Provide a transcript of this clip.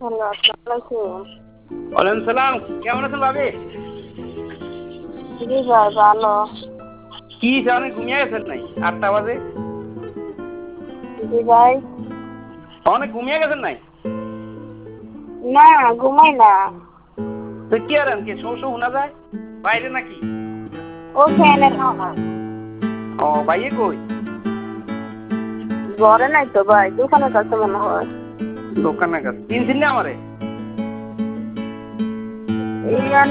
Hello, আসসালামু আলাইকুম। ওয়ালাইকুম সালাম। কেমন আছেন ভাবি? জি ভাই, ভালো। কি অনেক ঘুমিয়ে গেছেন নাই? 8টা বাজে। জি ভাই। অনেক ঘুমিয়ে গেছেন নাই? না, ঘুমাই না। তো কি আর কি শো শো শোনা যায় বাইরে নাকি? ও ফ্যানের আওয়াজ। ও ভাইয়ে কই? ঘরে নাই তো ভাই, দোকানের কাছে মনে হয়। দোকানের কাছে চিনছেন না আমারে? এই আর